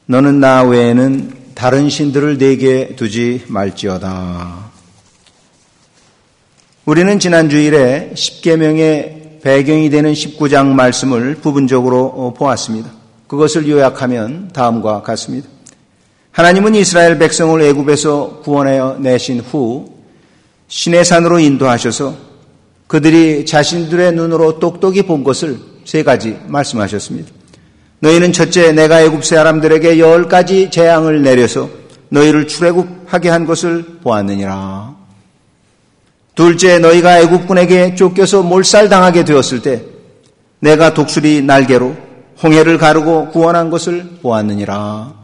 너는 나 외에는 다른 신들을 내게 두지 말지어다. 우리는 지난 주일에 십계명의 배경이 되는 19장 말씀을 부분적으로 보았습니다. 그것을 요약하면 다음과 같습니다. 하나님은 이스라엘 백성을 애굽에서 구원하여 내신 후 시내산으로 인도하셔서 그들이 자신들의 눈으로 똑똑히 본 것을 세 가지 말씀하셨습니다. 너희는 첫째, 내가 애굽 사람들에게 10가지 재앙을 내려서 너희를 출애굽하게 한 것을 보았느니라. 둘째, 너희가 애굽군에게 쫓겨서 몰살당하게 되었을 때 내가 독수리 날개로 홍해를 가르고 구원한 것을 보았느니라.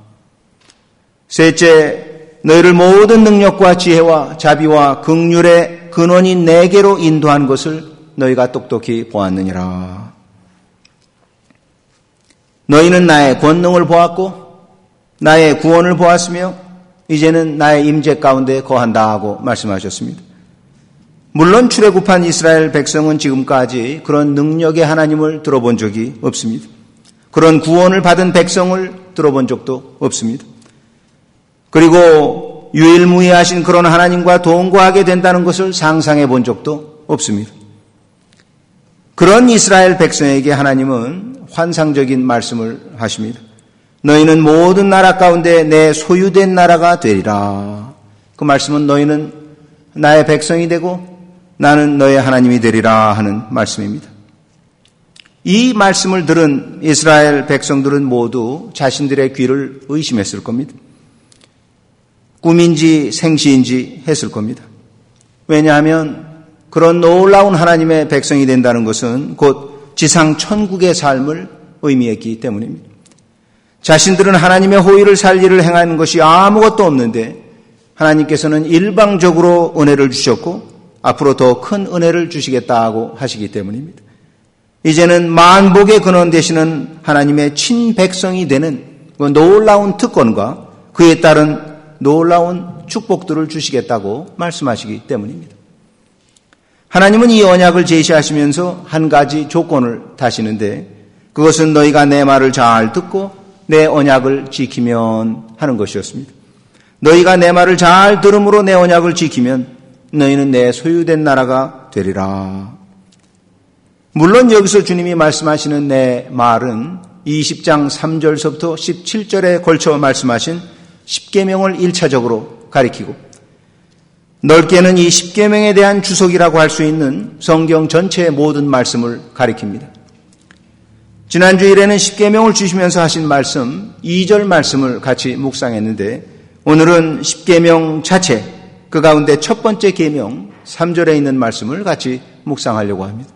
셋째, 너희를 모든 능력과 지혜와 자비와 긍휼의 근원인 내게로 인도한 것을 너희가 똑똑히 보았느니라. 너희는 나의 권능을 보았고 나의 구원을 보았으며 이제는 나의 임재 가운데 거한다 하고 말씀하셨습니다. 물론 출애굽한 이스라엘 백성은 지금까지 그런 능력의 하나님을 들어본 적이 없습니다. 그런 구원을 받은 백성을 들어본 적도 없습니다. 그리고 유일무이하신 그런 하나님과 동거하게 된다는 것을 상상해 본 적도 없습니다. 그런 이스라엘 백성에게 하나님은 환상적인 말씀을 하십니다. 너희는 모든 나라 가운데 내 소유된 나라가 되리라. 그 말씀은 너희는 나의 백성이 되고 나는 너의 하나님이 되리라 하는 말씀입니다. 이 말씀을 들은 이스라엘 백성들은 모두 자신들의 귀를 의심했을 겁니다. 꿈인지 생시인지 했을 겁니다. 왜냐하면 그런 놀라운 하나님의 백성이 된다는 것은 곧 지상 천국의 삶을 의미했기 때문입니다. 자신들은 하나님의 호의를 살 일을 행하는 것이 아무것도 없는데 하나님께서는 일방적으로 은혜를 주셨고 앞으로 더 큰 은혜를 주시겠다고 하시기 때문입니다. 이제는 만복의 근원 되시는 하나님의 친백성이 되는 그 놀라운 특권과 그에 따른 놀라운 축복들을 주시겠다고 말씀하시기 때문입니다. 하나님은 이 언약을 제시하시면서 한 가지 조건을 다시는데 그것은 너희가 내 말을 잘 듣고 내 언약을 지키면 하는 것이었습니다. 너희가 내 말을 잘 들음으로 내 언약을 지키면 너희는 내 소유된 나라가 되리라. 물론 여기서 주님이 말씀하시는 내 말은 20장 3절서부터 17절에 걸쳐 말씀하신 십계명을 1차적으로 가리키고 넓게는 이 십계명에 대한 주석이라고 할 수 있는 성경 전체의 모든 말씀을 가리킵니다. 지난 주일에는 십계명을 주시면서 하신 말씀 2절 말씀을 같이 묵상했는데 오늘은 십계명 자체 그 가운데 첫 번째 계명 3절에 있는 말씀을 같이 묵상하려고 합니다.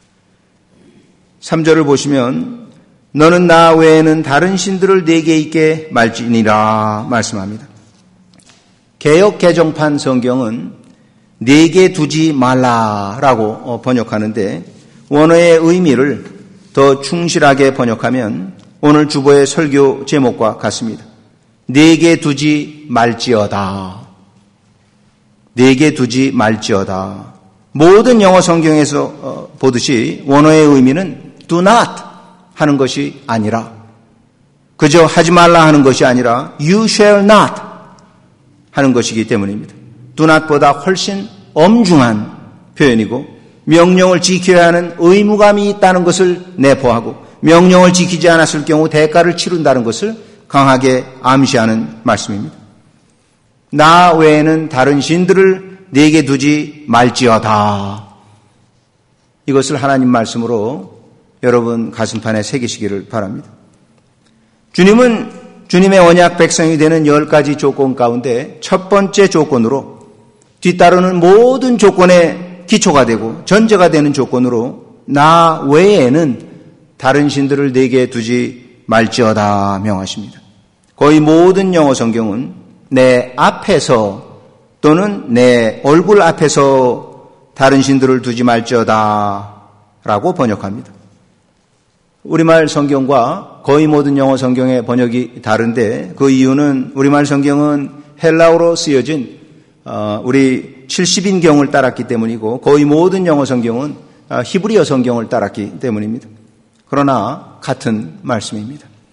3절을 보시면 너는 나 외에는 다른 신들을 내게 있게 말지니라 말씀합니다. 개역 개정판 성경은 내게 두지 말라라고 번역하는데 원어의 의미를 더 충실하게 번역하면 오늘 주보의 설교 제목과 같습니다. 내게 두지 말지어다. 내게 두지 말지어다. 모든 영어 성경에서 보듯이 원어의 의미는 do not 하는 것이 아니라 그저 하지 말라 하는 것이 아니라 you shall not 하는 것이기 때문입니다. do not보다 훨씬 엄중한 표현이고 명령을 지켜야 하는 의무감이 있다는 것을 내포하고 명령을 지키지 않았을 경우 대가를 치른다는 것을 강하게 암시하는 말씀입니다. 나 외에는 다른 신들을 내게 두지 말지어다. 이것을 하나님 말씀으로 여러분 가슴판에 새기시기를 바랍니다. 주님은 주님의 언약 백성이 되는 10가지 조건 가운데 첫 번째 조건으로 뒤따르는 모든 조건의 기초가 되고 전제가 되는 조건으로 나 외에는 다른 신들을 내게 두지 말지어다 명하십니다. 거의 모든 영어 성경은 내 앞에서 또는 내 얼굴 앞에서 다른 신들을 두지 말지어다 라고 번역합니다. 우리말 성경과 거의 모든 영어 성경의 번역이 다른데 그 이유는 우리말 성경은 헬라어로 쓰여진 우리 70인경을 따랐기 때문이고 거의 모든 영어 성경은 히브리어 성경을 따랐기 때문입니다. 그러나 같은 말씀입니다.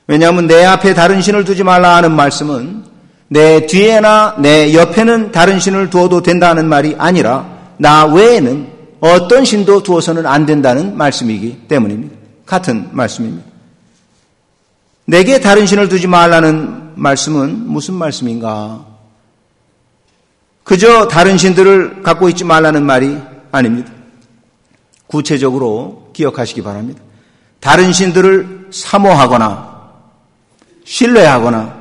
왜냐하면 내 앞에 다른 신을 두지 말라 하는 말씀은 내 뒤에나 내 옆에는 다른 신을 두어도 된다는 말이 아니라 나 외에는 어떤 신도 두어서는 안 된다는 말씀이기 때문입니다. 같은 말씀입니다. 내게 다른 신을 두지 말라는 말씀은 무슨 말씀인가? 그저 다른 신들을 갖고 있지 말라는 말이 아닙니다. 구체적으로 기억하시기 바랍니다. 다른 신들을 사모하거나 신뢰하거나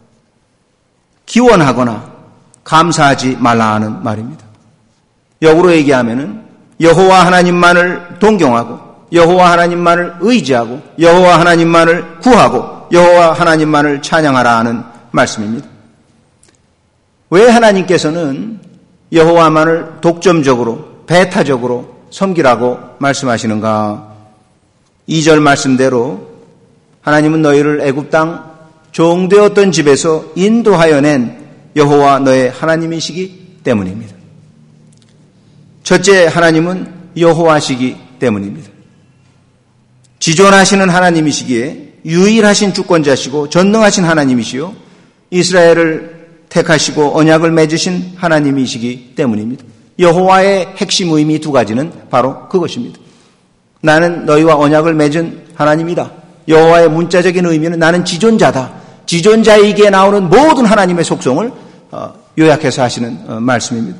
기원하거나 감사하지 말라 하는 말입니다. 역으로 얘기하면은 여호와 하나님만을 동경하고 여호와 하나님만을 의지하고 여호와 하나님만을 구하고 여호와 하나님만을 찬양하라 하는 말씀입니다. 왜 하나님께서는 여호와만을 독점적으로 배타적으로 섬기라고 말씀하시는가? 2절 말씀대로 하나님은 너희를 애굽 땅 종되었던 집에서 인도하여 낸 여호와 너의 하나님이시기 때문입니다. 첫째, 하나님은 여호와시기 때문입니다. 지존하시는 하나님이시기에 유일하신 주권자시고 전능하신 하나님이시요 이스라엘을 택하시고 언약을 맺으신 하나님이시기 때문입니다. 여호와의 핵심 의미 두 가지는 바로 그것입니다. 나는 너희와 언약을 맺은 하나님이다. 여호와의 문자적인 의미는 나는 지존자다. 지존자에게 나오는 모든 하나님의 속성을 요약해서 하시는 말씀입니다.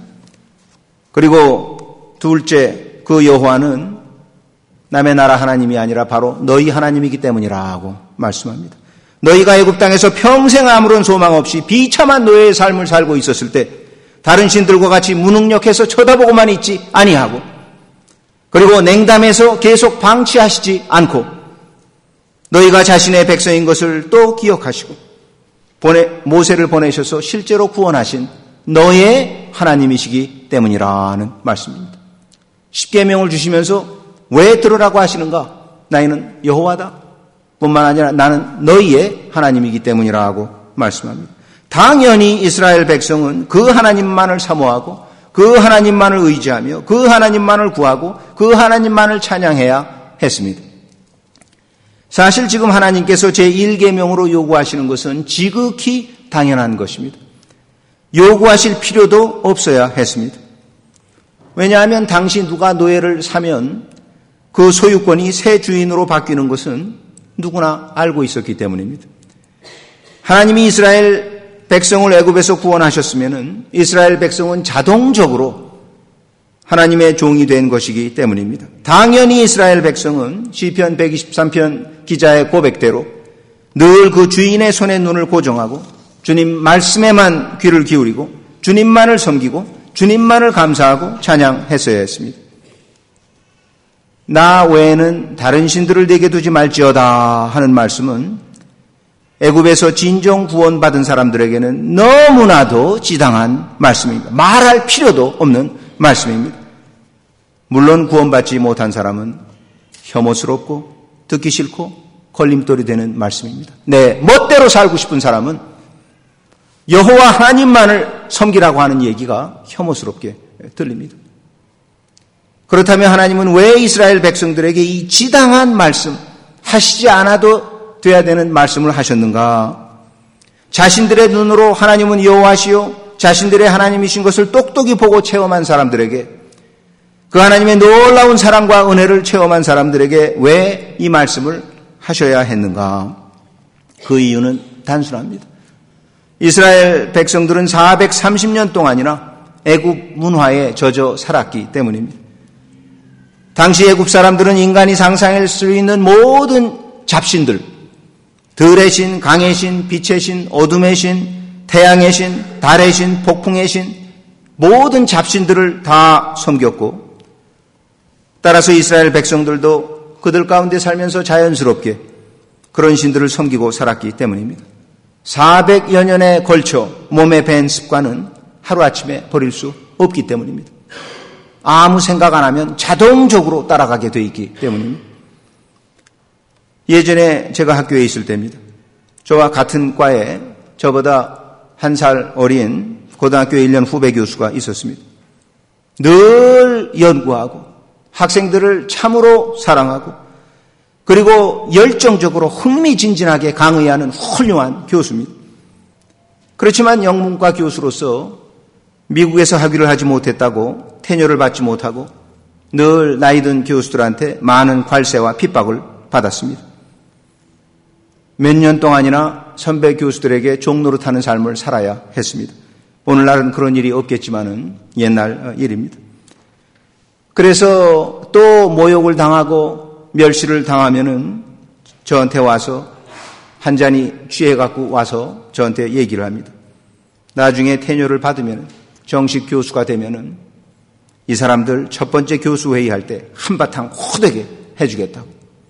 그리고 둘째, 그 여호와는 남의 나라 하나님이 아니라 바로 너희 하나님이기 때문이라고 말씀합니다. 너희가 애굽 땅에서 평생 아무런 소망 없이 비참한 노예의 삶을 살고 있었을 때 다른 신들과 같이 무능력해서 쳐다보고만 있지 아니하고 그리고 냉담해서 계속 방치하시지 않고 너희가 자신의 백성인 것을 또 기억하시고 모세를 보내셔서 실제로 구원하신 너의 하나님이시기 때문이라는 말씀입니다. 십계명을 주시면서 왜 들으라고 하시는가? 나는 여호와다. 뿐만 아니라 나는 너희의 하나님이기 때문이라고 말씀합니다. 당연히 이스라엘 백성은 그 하나님만을 사모하고 그 하나님만을 의지하며 그 하나님만을 구하고 그 하나님만을 찬양해야 했습니다. 사실 지금 하나님께서 제1계명으로 요구하시는 것은 지극히 당연한 것입니다. 요구하실 필요도 없어야 했습니다. 왜냐하면 당시 누가 노예를 사면 그 소유권이 새 주인으로 바뀌는 것은 누구나 알고 있었기 때문입니다. 하나님이 이스라엘 백성을 애굽에서 구원하셨으면 이스라엘 백성은 자동적으로 하나님의 종이 된 것이기 때문입니다. 당연히 이스라엘 백성은 시편 123편 기자의 고백대로 늘 그 주인의 손에 눈을 고정하고 주님 말씀에만 귀를 기울이고 주님만을 섬기고 주님만을 감사하고 찬양했어야 했습니다. 나 외에는 다른 신들을 내게 두지 말지어다 하는 말씀은 애굽에서 진정 구원받은 사람들에게는 너무나도 지당한 말씀입니다. 말할 필요도 없는 말씀입니다. 물론 구원받지 못한 사람은 혐오스럽고 듣기 싫고 걸림돌이 되는 말씀입니다. 내 멋대로 살고 싶은 사람은 여호와 하나님만을 섬기라고 하는 얘기가 혐오스럽게 들립니다. 그렇다면 하나님은 왜 이스라엘 백성들에게 이 지당한 말씀, 하시지 않아도 돼야 되는 말씀을 하셨는가? 자신들의 눈으로 하나님은 여호와시요 자신들의 하나님이신 것을 똑똑히 보고 체험한 사람들에게 그 하나님의 놀라운 사랑과 은혜를 체험한 사람들에게 왜 이 말씀을 하셔야 했는가? 그 이유는 단순합니다. 이스라엘 백성들은 430년 동안이나 애굽 문화에 젖어 살았기 때문입니다. 당시 애굽 사람들은 인간이 상상할 수 있는 모든 잡신들, 들의 신, 강의 신, 빛의 신, 어둠의 신, 태양의 신, 달의 신, 폭풍의 신, 모든 잡신들을 다 섬겼고 따라서 이스라엘 백성들도 그들 가운데 살면서 자연스럽게 그런 신들을 섬기고 살았기 때문입니다. 400여 년에 걸쳐 몸에 밴 습관은 하루아침에 버릴 수 없기 때문입니다. 아무 생각 안 하면 자동적으로 따라가게 돼 있기 때문입니다. 예전에 제가 학교에 있을 때입니다. 저와 같은 과에 저보다 한 살 어린 고등학교 1년 후배 교수가 있었습니다. 늘 연구하고 학생들을 참으로 사랑하고 그리고 열정적으로 흥미진진하게 강의하는 훌륭한 교수입니다. 그렇지만 영문과 교수로서 미국에서 학위를 하지 못했다고 테녀를 받지 못하고 늘 나이든 교수들한테 많은 관세와 핍박을 받았습니다. 몇 년 동안이나 선배 교수들에게 종노릇하는 삶을 살아야 했습니다. 오늘날은 그런 일이 없겠지만은 옛날 일입니다. 그래서 또 모욕을 당하고 멸시를 당하면은 저한테 와서 한 잔이 취해갖고 와서 저한테 얘기를 합니다. 나중에 테녀를 받으면 정식 교수가 되면은 이 사람들 첫 번째 교수 회의할 때 한바탕 호되게 해주겠다고.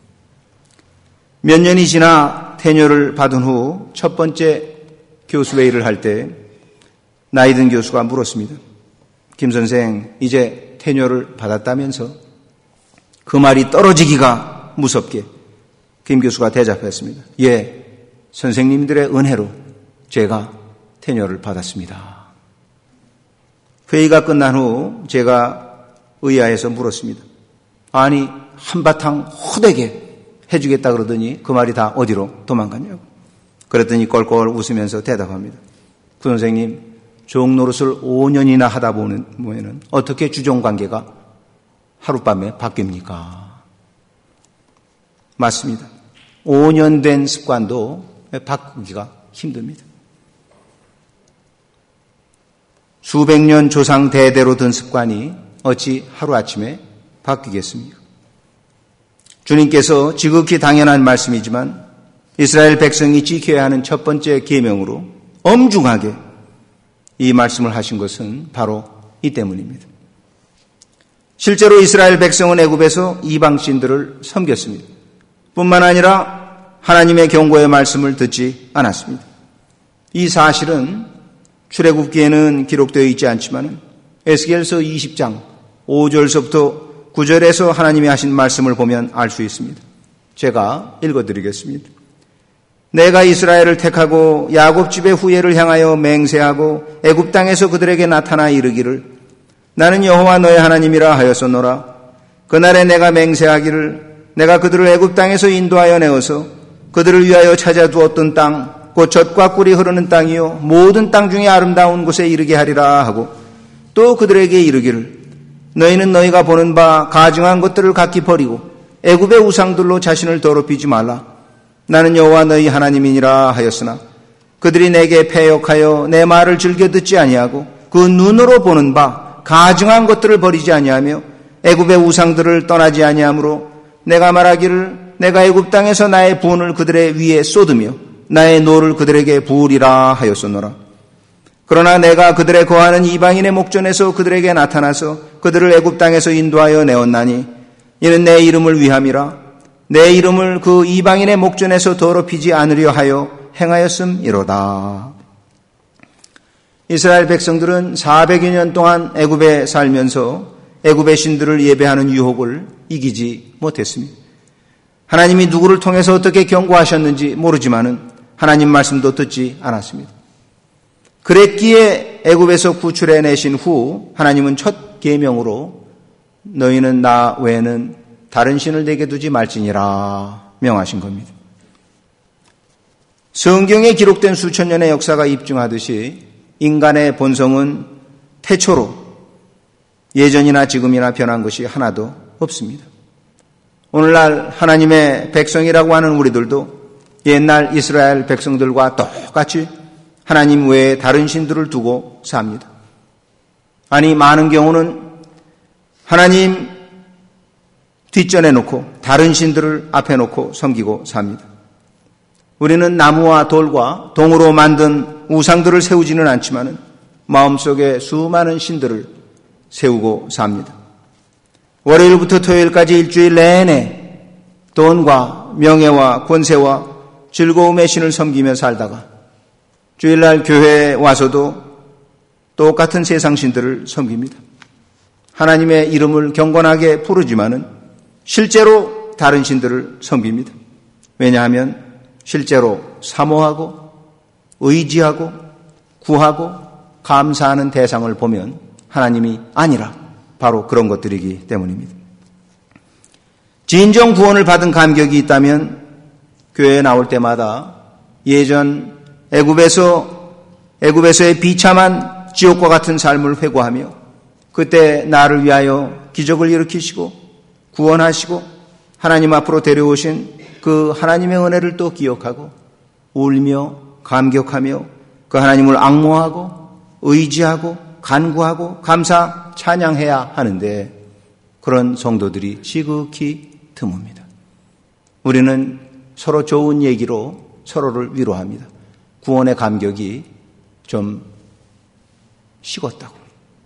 몇 년이 지나 테녀를 받은 후 첫 번째 교수 회의를 할 때 나이든 교수가 물었습니다. 김 선생, 이제 테녀를 받았다면서? 그 말이 떨어지기가 무섭게 김 교수가 대답했습니다. 예, 선생님들의 은혜로 제가 테녀를 받았습니다. 회의가 끝난 후 제가 의아해서 물었습니다. 아니, 한바탕 호되게 해주겠다 그러더니 그 말이 다 어디로 도망갔냐고. 그랬더니 껄껄 웃으면서 대답합니다. 부 선생님, 종노릇을 5년이나 하다 보면 어떻게 주종관계가 하룻밤에 바뀝니까? 맞습니다. 5년 된 습관도 바꾸기가 힘듭니다. 수백 년 조상 대대로 든 습관이 어찌 하루아침에 바뀌겠습니까? 주님께서 지극히 당연한 말씀이지만 이스라엘 백성이 지켜야 하는 첫 번째 계명으로 엄중하게 이 말씀을 하신 것은 바로 이 때문입니다. 실제로 이스라엘 백성은 애굽에서 이방신들을 섬겼습니다. 뿐만 아니라 하나님의 경고의 말씀을 듣지 않았습니다. 이 사실은 출애굽기에는 기록되어 있지 않지만 에스겔서 20장 5절서부터 9절에서 하나님이 하신 말씀을 보면 알 수 있습니다. 제가 읽어드리겠습니다. 내가 이스라엘을 택하고 야곱 집의 후예를 향하여 맹세하고 애굽 땅에서 그들에게 나타나 이르기를 나는 여호와 너의 하나님이라 하였었노라. 그날에 내가 맹세하기를 내가 그들을 애굽 땅에서 인도하여 내어서 그들을 위하여 찾아두었던 땅 곧 젖과 꿀이 흐르는 땅이요 모든 땅 중에 아름다운 곳에 이르게 하리라 하고 또 그들에게 이르기를 너희는 너희가 보는 바 가증한 것들을 각기 버리고 애굽의 우상들로 자신을 더럽히지 말라. 나는 여호와 너희 하나님이니라 하였으나 그들이 내게 패역하여 내 말을 즐겨 듣지 아니하고 그 눈으로 보는 바 가증한 것들을 버리지 아니하며 애굽의 우상들을 떠나지 아니하므로 내가 말하기를 내가 애굽 땅에서 나의 분을 그들의 위에 쏟으며 나의 노를 그들에게 부으리라 하였었노라. 그러나 내가 그들의 거하는 이방인의 목전에서 그들에게 나타나서 그들을 애굽 땅에서 인도하여 내었나니 이는 내 이름을 위함이라. 내 이름을 그 이방인의 목전에서 더럽히지 않으려 하여 행하였음이로다. 이스라엘 백성들은 400여 년 동안 애굽에 살면서 애굽의 신들을 예배하는 유혹을 이기지 못했습니다. 하나님이 누구를 통해서 어떻게 경고하셨는지 모르지만은 하나님 말씀도 듣지 않았습니다. 그랬기에 애굽에서 구출해내신 후 하나님은 첫 계명으로 너희는 나 외에는 다른 신을 내게 두지 말지니라 명하신 겁니다. 성경에 기록된 수천 년의 역사가 입증하듯이 인간의 본성은 태초로 예전이나 지금이나 변한 것이 하나도 없습니다. 오늘날 하나님의 백성이라고 하는 우리들도 옛날 이스라엘 백성들과 똑같이 하나님 외에 다른 신들을 두고 삽니다. 아니 많은 경우는 하나님 뒷전에 놓고 다른 신들을 앞에 놓고 섬기고 삽니다. 우리는 나무와 돌과 동으로 만든 우상들을 세우지는 않지만 마음속에 수많은 신들을 세우고 삽니다. 월요일부터 토요일까지 일주일 내내 돈과 명예와 권세와 즐거움의 신을 섬기며 살다가 주일날 교회에 와서도 똑같은 세상 신들을 섬깁니다. 하나님의 이름을 경건하게 부르지만은 실제로 다른 신들을 섬깁니다. 왜냐하면 실제로 사모하고 의지하고 구하고 감사하는 대상을 보면 하나님이 아니라 바로 그런 것들이기 때문입니다. 진정 구원을 받은 감격이 있다면 교회에 나올 때마다 예전 애굽에서의 비참한 지옥과 같은 삶을 회고하며 그때 나를 위하여 기적을 일으키시고 구원하시고 하나님 앞으로 데려오신 그 하나님의 은혜를 또 기억하고 울며 감격하며 그 하나님을 앙모하고 의지하고 간구하고 감사 찬양해야 하는데 그런 성도들이 지극히 드뭅니다. 우리는 서로 좋은 얘기로 서로를 위로합니다. 구원의 감격이 좀 식었다고.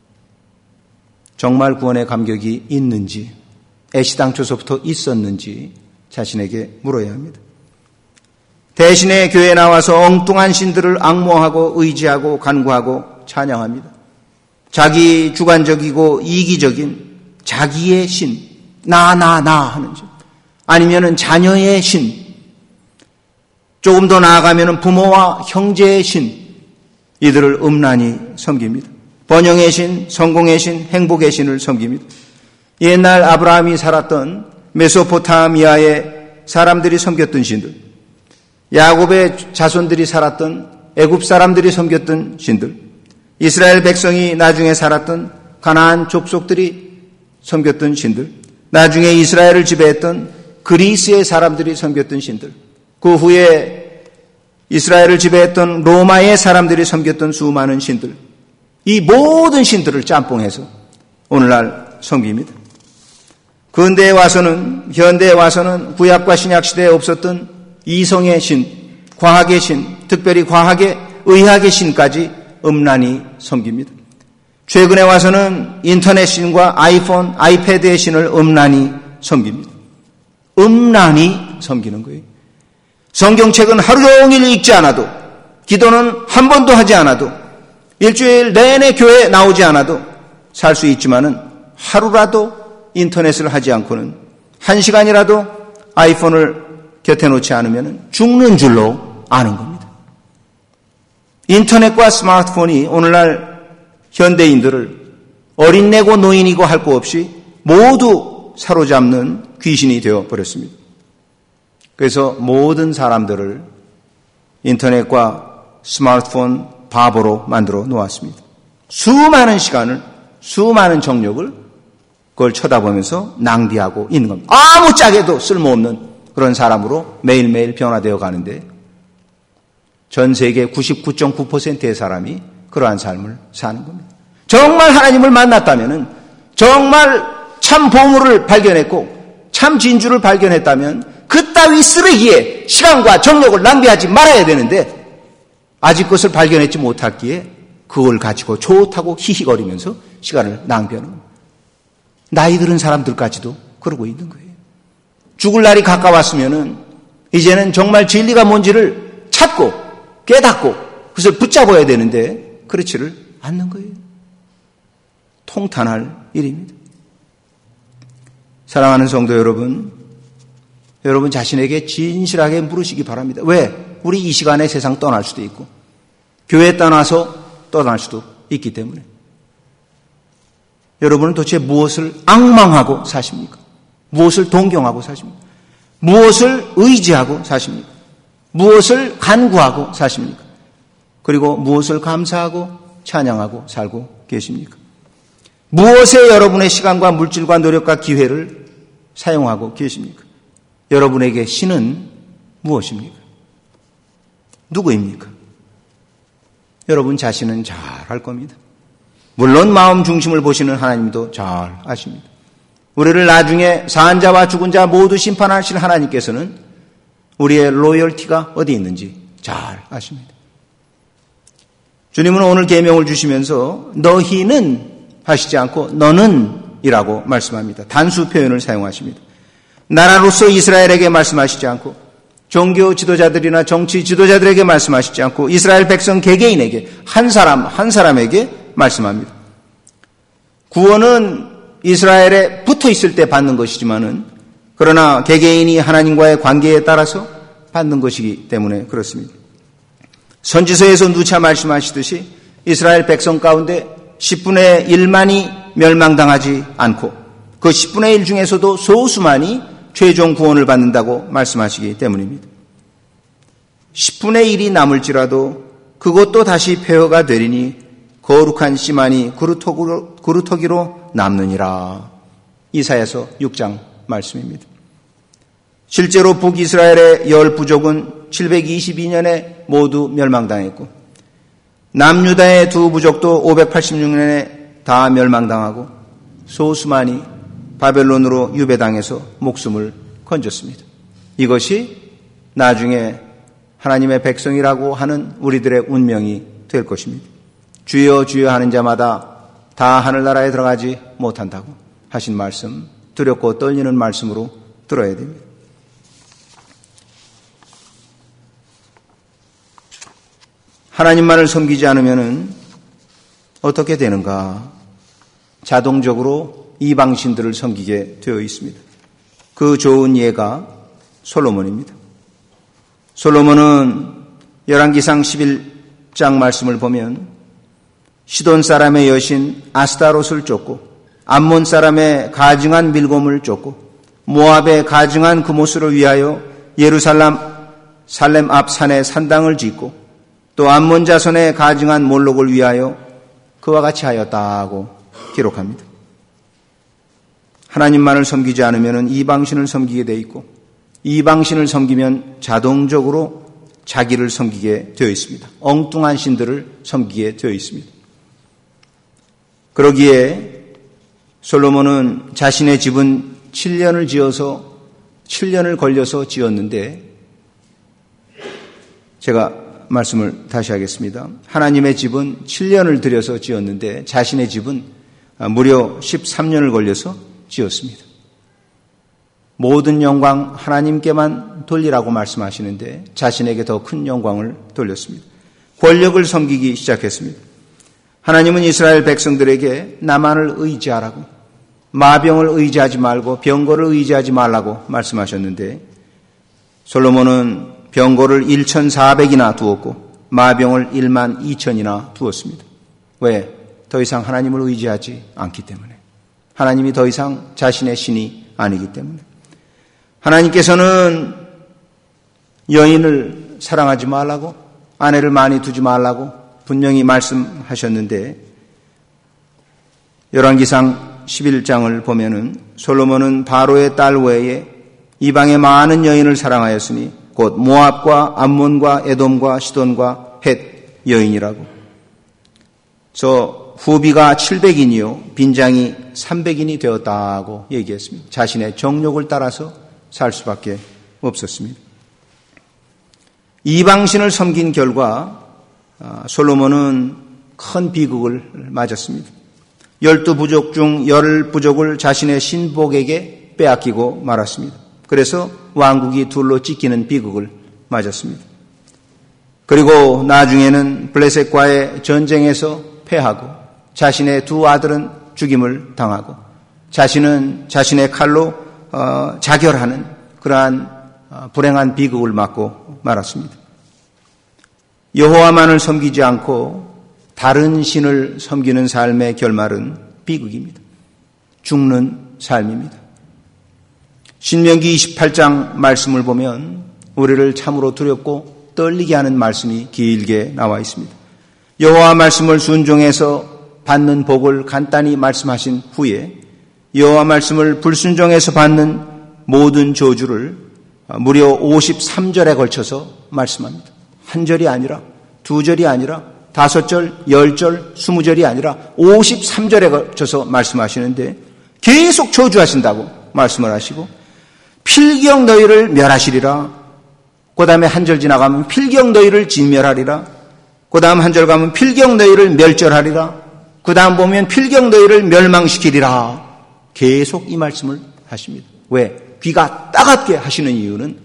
정말 구원의 감격이 있는지 애시당초서부터 있었는지 자신에게 물어야 합니다. 대신에 교회에 나와서 엉뚱한 신들을 앙모하고 의지하고 간구하고 찬양합니다. 자기 주관적이고 이기적인 자기의 신, 나 하는 신, 아니면은 자녀의 신, 조금 더 나아가면은 부모와 형제의 신, 이들을 음란히 섬깁니다. 번영의 신, 성공의 신, 행복의 신을 섬깁니다. 옛날 아브라함이 살았던 메소포타미아의 사람들이 섬겼던 신들, 야곱의 자손들이 살았던 애굽 사람들이 섬겼던 신들, 이스라엘 백성이 나중에 살았던 가나안 족속들이 섬겼던 신들, 나중에 이스라엘을 지배했던 그리스의 사람들이 섬겼던 신들, 그 후에 이스라엘을 지배했던 로마의 사람들이 섬겼던 수많은 신들, 이 모든 신들을 짬뽕해서 오늘날 섬깁니다. 현대에 와서는 구약과 신약 시대에 없었던 이성의 신, 과학의 신, 특별히 과학의 의학의 신까지 음란히 섬깁니다. 최근에 와서는 인터넷 신과 아이폰, 아이패드의 신을 음란히 섬깁니다. 음란히 섬기는 거예요. 성경책은 하루 종일 읽지 않아도, 기도는 한 번도 하지 않아도, 일주일 내내 교회에 나오지 않아도 살 수 있지만은 하루라도 인터넷을 하지 않고는 한 시간이라도 아이폰을 곁에 놓지 않으면 죽는 줄로 아는 겁니다. 인터넷과 스마트폰이 오늘날 현대인들을 어린애고 노인이고 할 것 없이 모두 사로잡는 귀신이 되어버렸습니다. 그래서 모든 사람들을 인터넷과 스마트폰 바보로 만들어 놓았습니다. 수많은 시간을, 수많은 정력을 그걸 쳐다보면서 낭비하고 있는 겁니다. 아무 짝에도 쓸모없는 그런 사람으로 매일매일 변화되어 가는데 전 세계 99.9%의 사람이 그러한 삶을 사는 겁니다. 정말 하나님을 만났다면, 정말 참 보물을 발견했고 참 진주를 발견했다면 그따위 쓰레기에 시간과 정력을 낭비하지 말아야 되는데 아직 그것을 발견했지 못했기에 그걸 가지고 좋다고 히히거리면서 시간을 낭비하는 겁니다. 나이 들은 사람들까지도 그러고 있는 거예요. 죽을 날이 가까웠으면은 이제는 정말 진리가 뭔지를 찾고 깨닫고 그것을 붙잡아야 되는데 그렇지를 않는 거예요. 통탄할 일입니다. 사랑하는 성도 여러분, 여러분 자신에게 진실하게 물으시기 바랍니다. 왜? 우리 이 시간에 세상 떠날 수도 있고 교회 떠나서 떠날 수도 있기 때문에 여러분은 도대체 무엇을 앙망하고 사십니까? 무엇을 동경하고 사십니까? 무엇을 의지하고 사십니까? 무엇을 간구하고 사십니까? 그리고 무엇을 감사하고 찬양하고 살고 계십니까? 무엇에 여러분의 시간과 물질과 노력과 기회를 사용하고 계십니까? 여러분에게 신은 무엇입니까? 누구입니까? 여러분 자신은 잘 알 겁니다. 물론 마음 중심을 보시는 하나님도 잘 아십니다. 우리를 나중에 사한 자와 죽은 자 모두 심판하실 하나님께서는 우리의 로열티가 어디 있는지 잘 아십니다. 주님은 오늘 계명을 주시면서 너희는 하시지 않고 너는 이라고 말씀합니다. 단수 표현을 사용하십니다. 나라로서 이스라엘에게 말씀하시지 않고 종교 지도자들이나 정치 지도자들에게 말씀하시지 않고 이스라엘 백성 개개인에게 한 사람에게 말씀합니다. 구원은 이스라엘에 붙어 있을 때 받는 것이지만은 그러나 개개인이 하나님과의 관계에 따라서 받는 것이기 때문에 그렇습니다. 선지서에서 누차 말씀하시듯이 이스라엘 백성 가운데 10분의 1만이 멸망당하지 않고 그 10분의 1 중에서도 소수만이 최종 구원을 받는다고 말씀하시기 때문입니다. 10분의 1이 남을지라도 그것도 다시 폐허가 되리니 거룩한 씨만이 그루터기로 남느니라. 이사야서 6장 말씀입니다. 실제로 북이스라엘의 10부족은 722년에 모두 멸망당했고 남유다의 2부족도 586년에 다 멸망당하고 소수만이 바벨론으로 유배당해서 목숨을 건졌습니다. 이것이 나중에 하나님의 백성이라고 하는 우리들의 운명이 될 것입니다. 주여 주여 하는 자마다 다 하늘나라에 들어가지 못한다고 하신 말씀, 두렵고 떨리는 말씀으로 들어야 됩니다. 하나님만을 섬기지 않으면 어떻게 되는가? 자동적으로 이방신들을 섬기게 되어 있습니다. 그 좋은 예가 솔로몬입니다. 솔로몬은 열왕기상 11장 말씀을 보면 시돈 사람의 여신 아스타롯을 쫓고 암몬 사람의 가증한 밀곰을 쫓고 모압의 가증한 그모스를 위하여 살렘 앞 산에 산당을 짓고 또 암몬 자손의 가증한 몰록을 위하여 그와 같이 하였다고 기록합니다. 하나님만을 섬기지 않으면 이방신을 섬기게 돼 있고 이방신을 섬기면 자동적으로 자기를 섬기게 되어 있습니다. 엉뚱한 신들을 섬기게 되어 있습니다. 그러기에 솔로몬은 자신의 집은 7년을 걸려서 지었는데 제가 말씀을 다시 하겠습니다. 하나님의 집은 7년을 들여서 지었는데 자신의 집은 무려 13년을 걸려서 지었습니다. 모든 영광 하나님께만 돌리라고 말씀하시는데 자신에게 더 큰 영광을 돌렸습니다. 권력을 섬기기 시작했습니다. 하나님은 이스라엘 백성들에게 나만을 의지하라고, 마병을 의지하지 말고 병거를 의지하지 말라고 말씀하셨는데 솔로몬은 병거를 1,400이나 두었고 마병을 1만 2천이나 두었습니다. 왜? 더 이상 하나님을 의지하지 않기 때문에. 하나님이 더 이상 자신의 신이 아니기 때문에. 하나님께서는 여인을 사랑하지 말라고, 아내를 많이 두지 말라고 분명히 말씀하셨는데 열왕기상 11장을 보면은 솔로몬은 바로의 딸 외에 이방의 많은 여인을 사랑하였으니 곧 모압과 암몬과 에돔과 시돈과 헷 여인이라고. 저 후비가 700인이요 빈장이 300인이 되었다고 얘기했습니다. 자신의 정욕을 따라서 살 수밖에 없었습니다. 이방신을 섬긴 결과 솔로몬은 큰 비극을 맞았습니다. 12부족 중 10부족을 자신의 신복에게 빼앗기고 말았습니다. 그래서 왕국이 둘로 찢기는 비극을 맞았습니다. 그리고 나중에는 블레셋과의 전쟁에서 패하고 자신의 두 아들은 죽임을 당하고 자신은 자신의 칼로 자결하는 그러한 불행한 비극을 맞고 말았습니다. 여호와만을 섬기지 않고 다른 신을 섬기는 삶의 결말은 비극입니다. 죽는 삶입니다. 신명기 28장 말씀을 보면 우리를 참으로 두렵고 떨리게 하는 말씀이 길게 나와 있습니다. 여호와 말씀을 순종해서 받는 복을 간단히 말씀하신 후에 여호와 말씀을 불순종해서 받는 모든 저주를 무려 53절에 걸쳐서 말씀합니다. 한 절이 아니라 두 절이 아니라 5절, 10절, 20절이 아니라 53절에 걸쳐서 말씀하시는데 계속 저주하신다고 말씀을 하시고 필경 너희를 멸하시리라. 그 다음에 한 절 지나가면 필경 너희를 진멸하리라. 그 다음 한 절 가면 필경 너희를 멸절하리라. 그 다음 보면 필경 너희를 멸망시키리라. 계속 이 말씀을 하십니다. 왜? 귀가 따갑게 하시는 이유는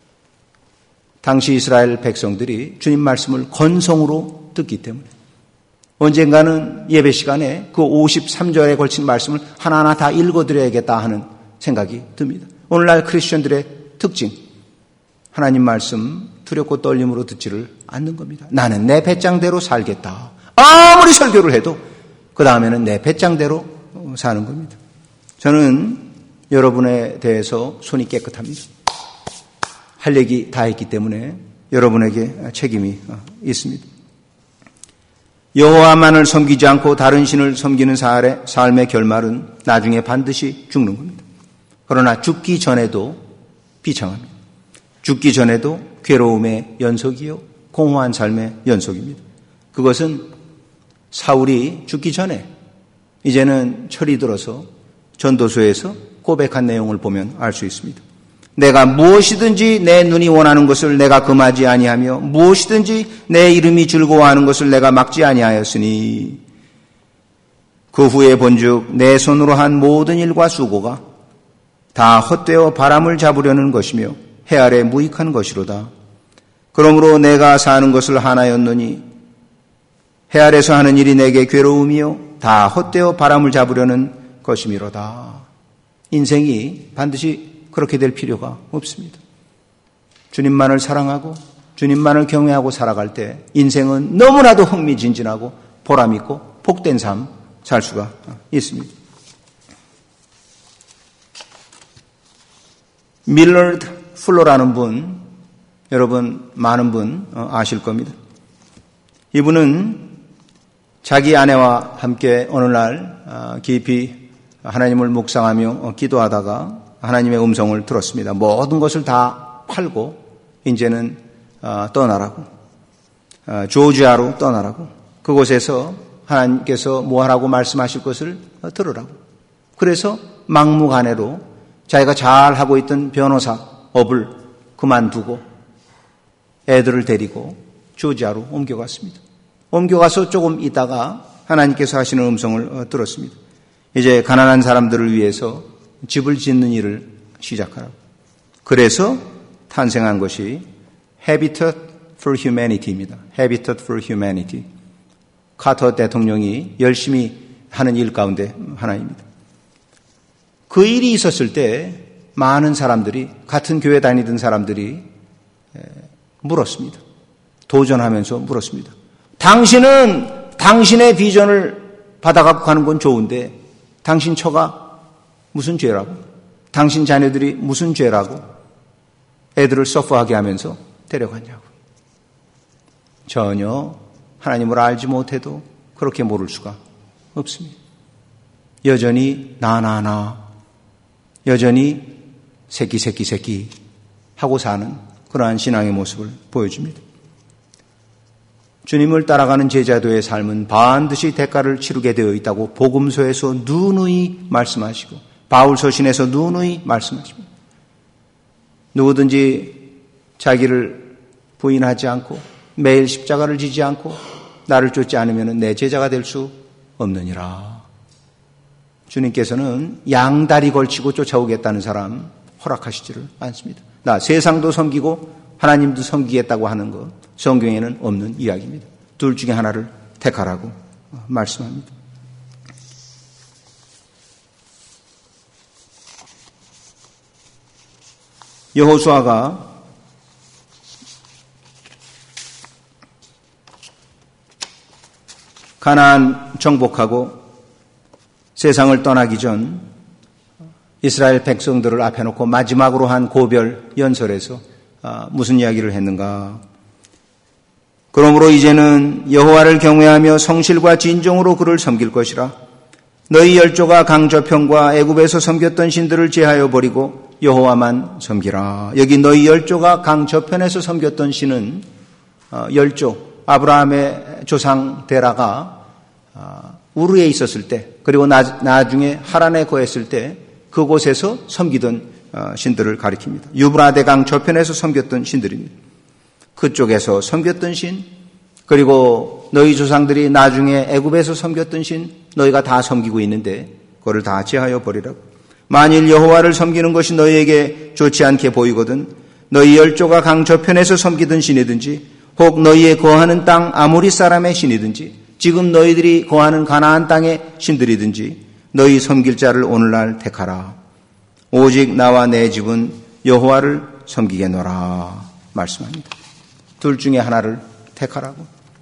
당시 이스라엘 백성들이 주님 말씀을 건성으로 듣기 때문에 언젠가는 예배 시간에 그 53절에 걸친 말씀을 하나하나 다 읽어드려야겠다 하는 생각이 듭니다. 오늘날 크리스천들의 특징, 하나님 말씀 두렵고 떨림으로 듣지를 않는 겁니다. 나는 내 배짱대로 살겠다. 아무리 설교를 해도 그 다음에는 내 배짱대로 사는 겁니다. 저는 여러분에 대해서 손이 깨끗합니다. 할 얘기 다 했기 때문에 여러분에게 책임이 있습니다. 여호와만을 섬기지 않고 다른 신을 섬기는 삶의 결말은 나중에 반드시 죽는 겁니다. 그러나 죽기 전에도 비참합니다. 죽기 전에도 괴로움의 연속이요 공허한 삶의 연속입니다. 그것은 사울이 죽기 전에 이제는 철이 들어서 전도서에서 고백한 내용을 보면 알 수 있습니다. 내가 무엇이든지 내 눈이 원하는 것을 내가 금하지 아니하며 무엇이든지 내 이름이 즐거워하는 것을 내가 막지 아니하였으니 그 후에 본즉 내 손으로 한 모든 일과 수고가 다 헛되어 바람을 잡으려는 것이며 해 아래 무익한 것이로다. 그러므로 내가 사는 것을 하나였노니 해 아래서 하는 일이 내게 괴로움이요 다 헛되어 바람을 잡으려는 것이미로다. 인생이 반드시 그렇게 될 필요가 없습니다. 주님만을 사랑하고 주님만을 경외하고 살아갈 때 인생은 너무나도 흥미진진하고 보람있고 복된 삶 살 수가 있습니다. 밀러드 플로라는 분, 여러분 많은 분 아실 겁니다. 이분은 자기 아내와 함께 어느 날 깊이 하나님을 묵상하며 기도하다가 하나님의 음성을 들었습니다. 모든 것을 다 팔고 이제는 떠나라고, 조지아로 떠나라고, 그곳에서 하나님께서 뭐 하라고 말씀하실 것을 들으라고. 그래서 막무가내로 자기가 잘 하고 있던 변호사 업을 그만두고 애들을 데리고 조지아로 옮겨갔습니다. 옮겨가서 조금 있다가 하나님께서 하시는 음성을 들었습니다. 이제 가난한 사람들을 위해서 집을 짓는 일을 시작하라고. 그래서 탄생한 것이 Habitat for Humanity입니다. Habitat for Humanity. 카터 대통령이 열심히 하는 일 가운데 하나입니다. 그 일이 있었을 때 많은 사람들이, 같은 교회 다니던 사람들이 물었습니다. 도전하면서 물었습니다. 당신은 당신의 비전을 받아갖고 가는 건 좋은데 당신 처가 무슨 죄라고? 당신 자녀들이 무슨 죄라고? 애들을 서프하게 하면서 데려갔냐고. 전혀 하나님을 알지 못해도 그렇게 모를 수가 없습니다. 여전히 나 여전히 새끼 하고 사는 그러한 신앙의 모습을 보여줍니다. 주님을 따라가는 제자도의 삶은 반드시 대가를 치르게 되어 있다고 복음서에서 누누이 말씀하시고 바울서신에서 누누이 말씀하십니다. 누구든지 자기를 부인하지 않고 매일 십자가를 지지 않고 나를 쫓지 않으면 내 제자가 될 수 없느니라. 주님께서는 양다리 걸치고 쫓아오겠다는 사람 허락하시지를 않습니다. 나 세상도 섬기고 하나님도 섬기겠다고 하는 것 성경에는 없는 이야기입니다. 둘 중에 하나를 택하라고 말씀합니다. 여호수아가 가나안 정복하고 세상을 떠나기 전 이스라엘 백성들을 앞에 놓고 마지막으로 한 고별 연설에서 무슨 이야기를 했는가? 그러므로 이제는 여호와를 경외하며 성실과 진정으로 그를 섬길 것이라. 너희 열조가 강저편과 애굽에서 섬겼던 신들을 제하여 버리고 여호와만 섬기라. 여기 너희 열조가 강저편에서 섬겼던 신은 열조 아브라함의 조상 데라가 우르에 있었을 때, 그리고 나중에 하란에 거했을 때 그곳에서 섬기던 신들을 가리킵니다. 유브라데강 저편에서 섬겼던 신들입니다. 그쪽에서 섬겼던 신, 그리고 너희 조상들이 나중에 애굽에서 섬겼던 신, 너희가 다 섬기고 있는데 그거를 다 제하여 버리라고. 만일 여호와를 섬기는 것이 너희에게 좋지 않게 보이거든 너희 열조가 강 저편에서 섬기던 신이든지 혹 너희의 거하는 땅 아모리 사람의 신이든지 지금 너희들이 거하는 가나안 땅의 신들이든지 너희 섬길 자를 오늘날 택하라. 오직 나와 내 집은 여호와를 섬기겠노라 말씀합니다. 둘 중에 하나를 택하라고.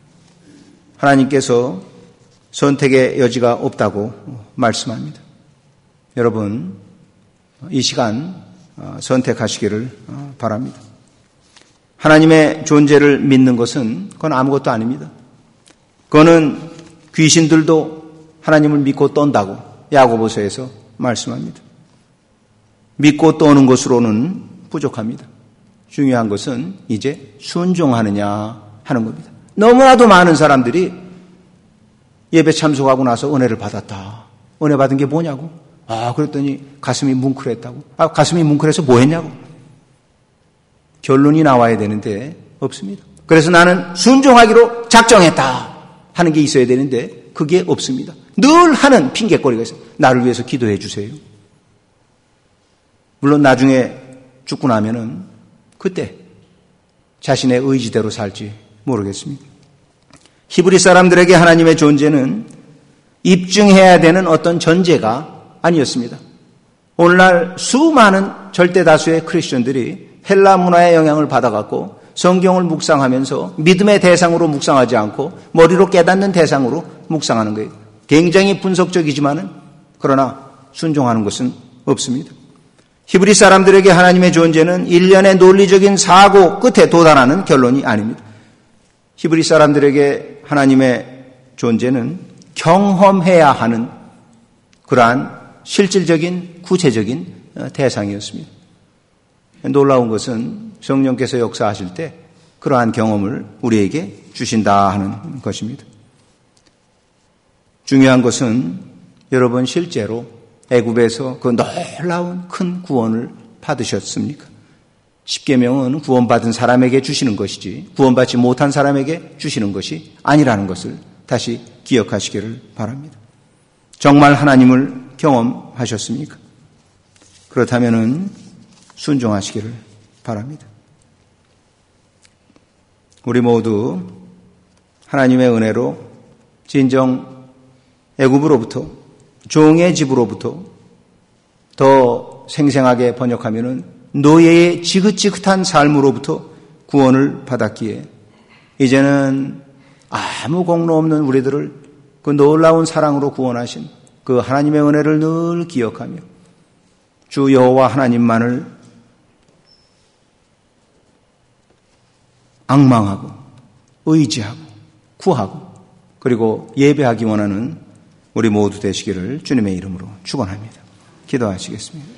하나님께서 선택의 여지가 없다고 말씀합니다. 여러분, 이 시간 선택하시기를 바랍니다. 하나님의 존재를 믿는 것은 그건 아무것도 아닙니다. 그거는 귀신들도 하나님을 믿고 떤다고 야고보서에서 말씀합니다. 믿고 떠는 것으로는 부족합니다. 중요한 것은 이제 순종하느냐 하는 겁니다. 너무나도 많은 사람들이 예배 참석하고 나서 은혜를 받았다. 은혜 받은 게 뭐냐고? 그랬더니 가슴이 뭉클했다고. 가슴이 뭉클해서 뭐 했냐고? 결론이 나와야 되는데 없습니다. 그래서 나는 순종하기로 작정했다 하는 게 있어야 되는데 그게 없습니다. 늘 하는 핑계거리가 있어요. 나를 위해서 기도해 주세요. 물론 나중에 죽고 나면은 그때 자신의 의지대로 살지 모르겠습니다. 히브리 사람들에게 하나님의 존재는 입증해야 되는 어떤 전제가 아니었습니다. 오늘날 수많은 절대 다수의 크리스천들이 헬라 문화의 영향을 받아갖고 성경을 묵상하면서 믿음의 대상으로 묵상하지 않고 머리로 깨닫는 대상으로 묵상하는 거예요. 굉장히 분석적이지만은 그러나 순종하는 것은 없습니다. 히브리 사람들에게 하나님의 존재는 일련의 논리적인 사고 끝에 도달하는 결론이 아닙니다. 히브리 사람들에게 하나님의 존재는 경험해야 하는 그러한 실질적인 구체적인 대상이었습니다. 놀라운 것은 성령께서 역사하실 때 그러한 경험을 우리에게 주신다 하는 것입니다. 중요한 것은 여러분 실제로 애굽에서 그 놀라운 큰 구원을 받으셨습니까? 십계명은 구원받은 사람에게 주시는 것이지 구원받지 못한 사람에게 주시는 것이 아니라는 것을 다시 기억하시기를 바랍니다. 정말 하나님을 경험하셨습니까? 그렇다면은 순종하시기를 바랍니다. 우리 모두 하나님의 은혜로 진정 애굽으로부터 종의 집으로부터 더 생생하게 번역하면은 노예의 지긋지긋한 삶으로부터 구원을 받았기에 이제는 아무 공로 없는 우리들을 그 놀라운 사랑으로 구원하신 그 하나님의 은혜를 늘 기억하며 주 여호와 하나님만을 앙망하고 의지하고 구하고 그리고 예배하기 원하는 우리 모두 되시기를 주님의 이름으로 축원합니다. 기도하시겠습니다.